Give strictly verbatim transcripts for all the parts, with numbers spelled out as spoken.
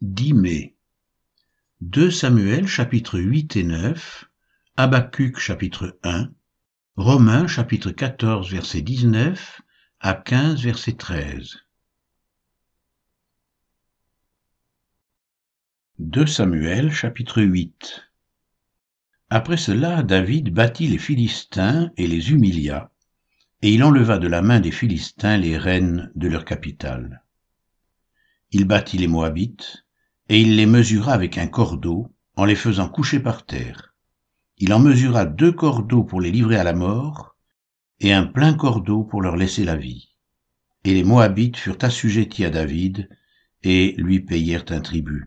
dix mai. deux Samuel chapitres huit et neuf, Habacuc chapitre un, Romains chapitre quatorze verset dix-neuf à quinze verset treize. deux Samuel chapitre huit. Après cela, David battit les Philistins et les humilia, et il enleva de la main des Philistins les rênes de leur capitale. Il battit les Moabites, et il les mesura avec un cordeau, en les faisant coucher par terre. Il en mesura deux cordeaux pour les livrer à la mort, et un plein cordeau pour leur laisser la vie. Et les Moabites furent assujettis à David, et lui payèrent un tribut.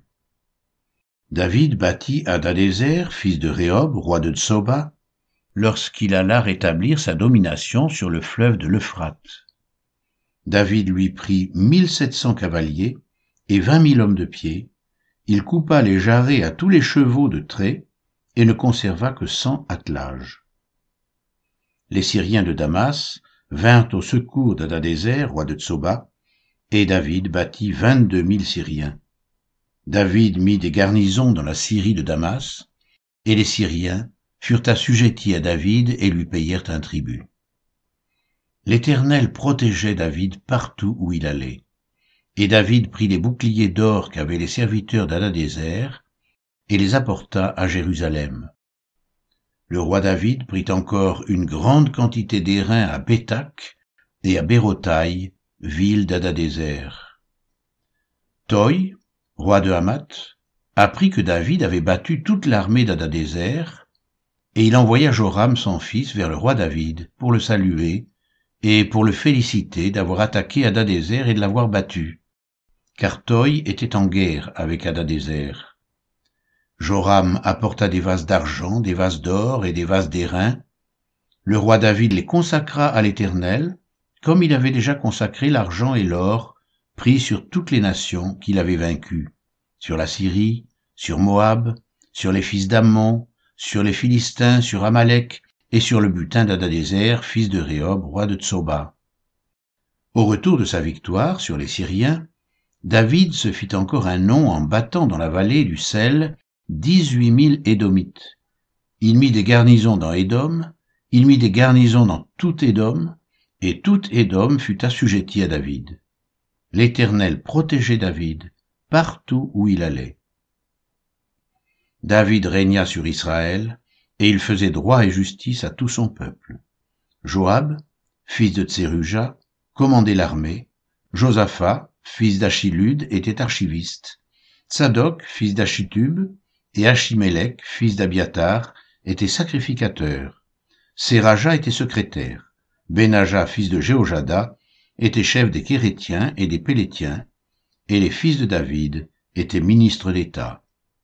David battit Hadadézer, fils de Rehob, roi de Tsoba, lorsqu'il alla rétablir sa domination sur le fleuve de l'Euphrate. David lui prit mille sept cents cavaliers et vingt mille hommes de pied. Il coupa les jarrets à tous les chevaux de trait et ne conserva que cent attelages. Les Syriens de Damas vinrent au secours d'Hadadézer, roi de Tsoba, et David battit vingt-deux mille Syriens. David mit des garnisons dans la Syrie de Damas, et les Syriens furent assujettis à David et lui payèrent un tribut. L'Éternel protégeait David partout où il allait. Et David prit les boucliers d'or qu'avaient les serviteurs d'Hadadézer et les apporta à Jérusalem. Le roi David prit encore une grande quantité d'airain à Béthac et à Bérotaï, ville d'Hadadézer. Toi, roi de Hamath, apprit que David avait battu toute l'armée d'Hadadézer, et il envoya Joram son fils vers le roi David pour le saluer et pour le féliciter d'avoir attaqué Hadadézer et de l'avoir battu, car Toi était en guerre avec Hadadézer. Joram apporta des vases d'argent, des vases d'or et des vases d'airain. Le roi David les consacra à l'Éternel, comme il avait déjà consacré l'argent et l'or pris sur toutes les nations qu'il avait vaincues, sur la Syrie, sur Moab, sur les fils d'Ammon, sur les Philistins, sur Amalek et sur le butin d'Hadadézer, fils de Rehob, roi de Tsoba. Au retour de sa victoire sur les Syriens, David se fit encore un nom en battant dans la vallée du sel dix-huit mille Édomites. Il mit des garnisons dans Édom, il mit des garnisons dans tout Édom, et tout Édom fut assujetti à David. L'Éternel protégeait David partout où il allait. David régna sur Israël, et il faisait droit et justice à tout son peuple. Joab, fils de Tseruja, commandait l'armée. Josaphat, fils d'Achilud, était archiviste. Tsadok, fils d'Achitub, et Achimélec, fils d'Abiatar, étaient sacrificateurs. Séraja était secrétaire. Benaja, fils de Jéhojada, était chef des Kérétiens et des Pélétiens, et les fils de David étaient ministres d'État.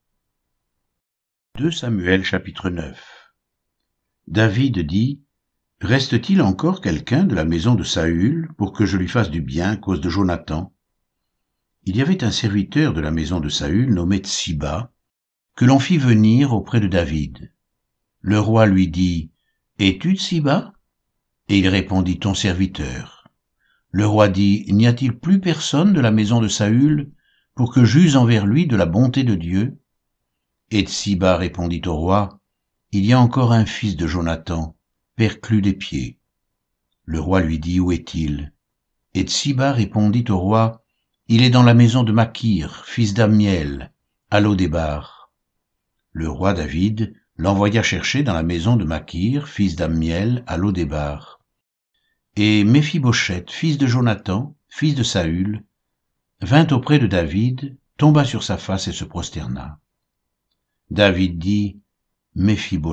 deux Samuel chapitre neuf. David dit, « Reste-t-il encore quelqu'un de la maison de Saül pour que je lui fasse du bien à cause de Jonathan ?» Il y avait un serviteur de la maison de Saül nommé Tsiba, que l'on fit venir auprès de David. Le roi lui dit, « Es-tu Tsiba ?» Et il répondit, « Ton serviteur. » Le roi dit, « N'y a-t-il plus personne de la maison de Saül pour que j'use envers lui de la bonté de Dieu ?» Et Tsiba répondit au roi, « Il y a encore un fils de Jonathan, perclus des pieds. » Le roi lui dit, « Où est-il » Et Tsiba répondit au roi, « Il est dans la maison de Makir, fils d'Ammiel, à Lodébar. » Le roi David l'envoya chercher dans la maison de Makir, fils d'Ammiel, à Lodébar. Et Méphibosheth, fils de Jonathan, fils de Saül, vint auprès de David, tomba sur sa face et se prosterna. David dit, « Méphibosheth. »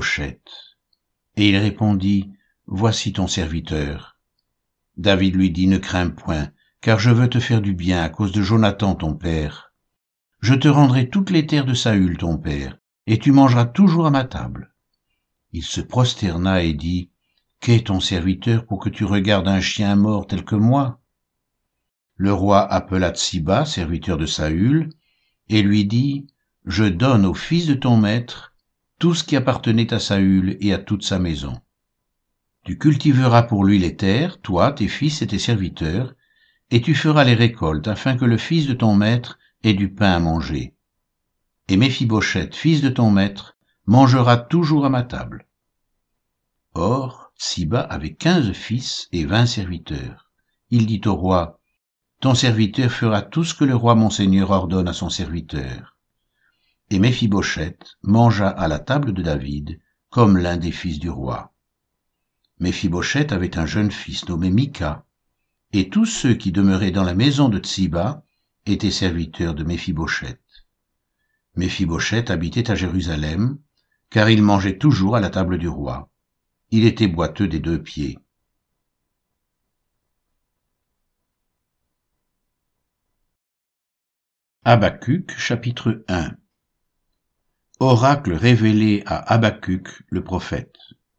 Et il répondit, « Voici ton serviteur. » David lui dit, « Ne crains point, car je veux te faire du bien à cause de Jonathan ton père. Je te rendrai toutes les terres de Saül ton père, et tu mangeras toujours à ma table. » Il se prosterna et dit, « Qu'est ton serviteur pour que tu regardes un chien mort tel que moi ?» Le roi appela Tsiba, serviteur de Saül, et lui dit, « Je donne au fils de ton maître tout ce qui appartenait à Saül et à toute sa maison. Tu cultiveras pour lui les terres, toi, tes fils et tes serviteurs, et tu feras les récoltes, afin que le fils de ton maître et du pain à manger. Et Méphibosheth, fils de ton maître, mangera toujours à ma table. » Or, Tsiba avait quinze fils et vingt serviteurs. Il dit au roi, « Ton serviteur fera tout ce que le roi mon seigneur ordonne à son serviteur. » Et Méphibosheth mangea à la table de David comme l'un des fils du roi. Méphibosheth avait un jeune fils nommé Mika, et tous ceux qui demeuraient dans la maison de Tsiba étaient serviteurs de Méphibosheth. Méphibosheth habitait à Jérusalem, car il mangeait toujours à la table du roi. Il était boiteux des deux pieds. Habacuc, chapitre un. Oracle révélé à Habacuc le prophète.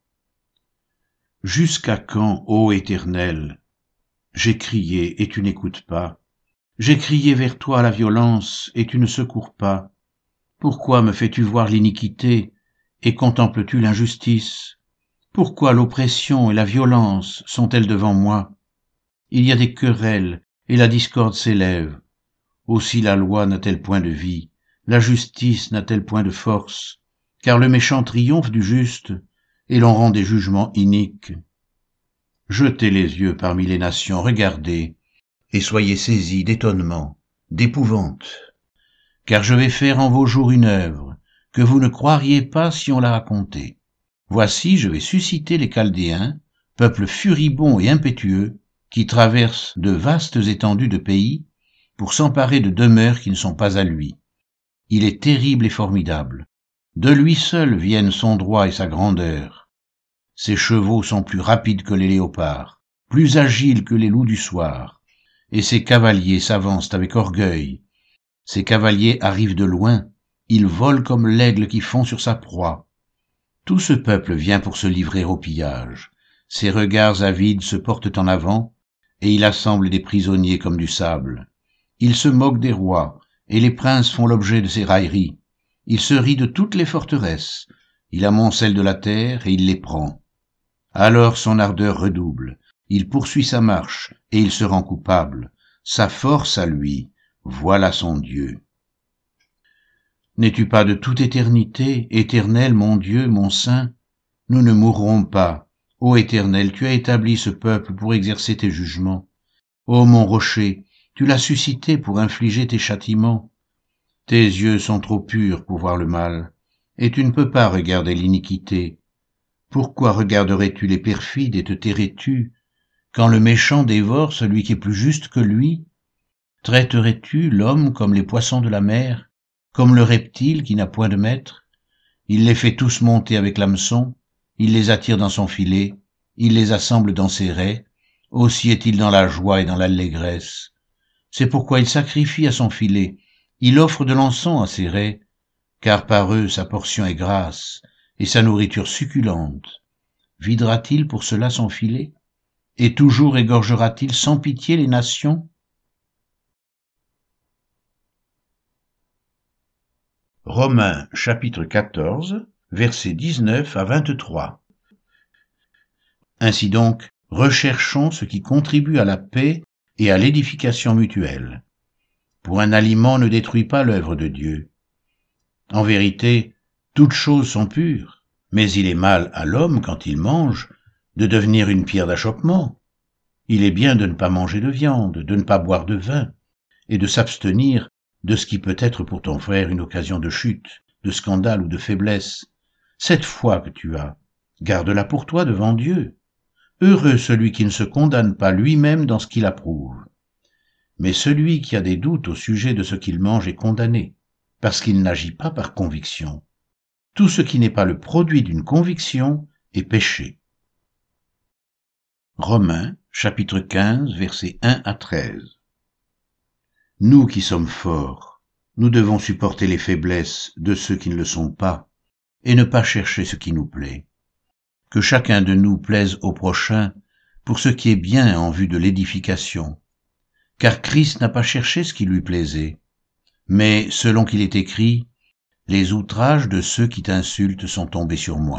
Jusqu'à quand, ô Éternel, j'ai crié et tu n'écoutes pas, j'ai crié vers toi la violence et tu ne secours pas. Pourquoi me fais-tu voir l'iniquité et contemples-tu l'injustice? Pourquoi l'oppression et la violence sont-elles devant moi? Il y a des querelles et la discorde s'élève. Aussi la loi n'a-t-elle point de vie, la justice n'a-t-elle point de force, car le méchant triomphe du juste, et l'on rend des jugements iniques. Jetez les yeux parmi les nations, regardez, et soyez saisis d'étonnement, d'épouvante. Car je vais faire en vos jours une œuvre, que vous ne croiriez pas si on la racontait. Voici, je vais susciter les Chaldéens, peuple furibond et impétueux, qui traverse de vastes étendues de pays, pour s'emparer de demeures qui ne sont pas à lui. Il est terrible et formidable. De lui seul viennent son droit et sa grandeur. Ses chevaux sont plus rapides que les léopards, plus agiles que les loups du soir, et ses cavaliers s'avancent avec orgueil. Ses cavaliers arrivent de loin, ils volent comme l'aigle qui fond sur sa proie. Tout ce peuple vient pour se livrer au pillage. Ses regards avides se portent en avant, et il assemble des prisonniers comme du sable. Il se moque des rois, et les princes font l'objet de ses railleries. Il se rit de toutes les forteresses. Il amoncelle de la terre, et il les prend. Alors son ardeur redouble. Il poursuit sa marche, et il se rend coupable. Sa force à lui, voilà son Dieu. N'es-tu pas de toute éternité, Éternel, mon Dieu, mon Saint? Nous ne mourrons pas. Ô Éternel, tu as établi ce peuple pour exercer tes jugements. Ô mon rocher, tu l'as suscité pour infliger tes châtiments. Tes yeux sont trop purs pour voir le mal, et tu ne peux pas regarder l'iniquité. Pourquoi regarderais-tu les perfides et te tairais-tu, quand le méchant dévore celui qui est plus juste que lui? Traiterais-tu l'homme comme les poissons de la mer, comme le reptile qui n'a point de maître? Il les fait tous monter avec l'hameçon, il les attire dans son filet, il les assemble dans ses raies, aussi est-il dans la joie et dans l'allégresse. C'est pourquoi il sacrifie à son filet, il offre de l'encens à ses raies, car par eux sa portion est grasse, et sa nourriture succulente. Videra-t-il pour cela son filet? Et toujours égorgera-t-il sans pitié les nations? Romains chapitre quatorze, versets dix-neuf à vingt-trois. Ainsi donc, recherchons ce qui contribue à la paix et à l'édification mutuelle. Pour un aliment ne détruit pas l'œuvre de Dieu. En vérité, toutes choses sont pures, mais il est mal à l'homme, quand il mange, de devenir une pierre d'achoppement. Il est bien de ne pas manger de viande, de ne pas boire de vin, et de s'abstenir de ce qui peut être pour ton frère une occasion de chute, de scandale ou de faiblesse. Cette foi que tu as, garde-la pour toi devant Dieu. Heureux celui qui ne se condamne pas lui-même dans ce qu'il approuve. Mais celui qui a des doutes au sujet de ce qu'il mange est condamné, parce qu'il n'agit pas par conviction. Tout ce qui n'est pas le produit d'une conviction est péché. Romains, chapitre quinze, versets un à treize. Nous qui sommes forts, nous devons supporter les faiblesses de ceux qui ne le sont pas, et ne pas chercher ce qui nous plaît. Que chacun de nous plaise au prochain pour ce qui est bien en vue de l'édification. Car Christ n'a pas cherché ce qui lui plaisait, mais selon qu'il est écrit, « Les outrages de ceux qui t'insultent sont tombés sur moi. »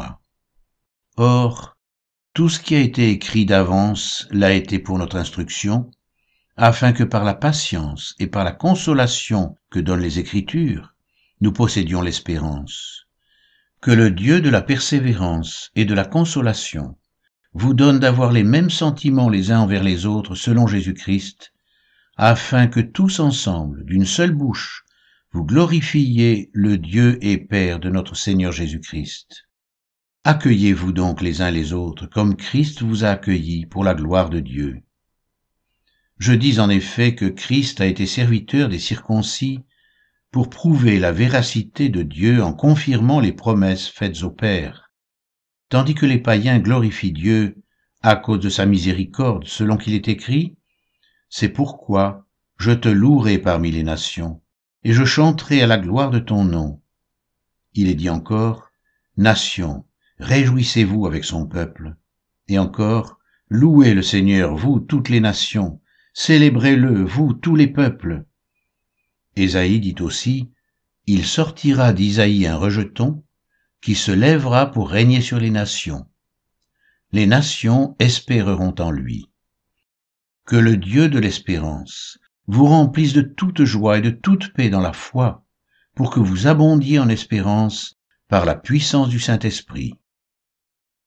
Or, tout ce qui a été écrit d'avance l'a été pour notre instruction, afin que par la patience et par la consolation que donnent les Écritures, nous possédions l'espérance. Que le Dieu de la persévérance et de la consolation vous donne d'avoir les mêmes sentiments les uns envers les autres selon Jésus-Christ, afin que tous ensemble, d'une seule bouche, vous glorifiez le Dieu et Père de notre Seigneur Jésus-Christ. Accueillez-vous donc les uns les autres comme Christ vous a accueillis pour la gloire de Dieu. Je dis en effet que Christ a été serviteur des circoncis pour prouver la véracité de Dieu en confirmant les promesses faites au Père, tandis que les païens glorifient Dieu à cause de sa miséricorde, selon qu'il est écrit « C'est pourquoi je te louerai parmi les nations, et je chanterai à la gloire de ton nom. » Il est dit encore « Nations, réjouissez-vous avec son peuple. » Et encore « Louez le Seigneur, vous toutes les nations, célébrez-le, vous tous les peuples. » Ésaïe dit aussi « Il sortira d'Isaïe un rejeton, qui se lèvera pour régner sur les nations. Les nations espéreront en lui. » Que le Dieu de l'espérance vous remplisse de toute joie et de toute paix dans la foi, pour que vous abondiez en espérance par la puissance du Saint-Esprit.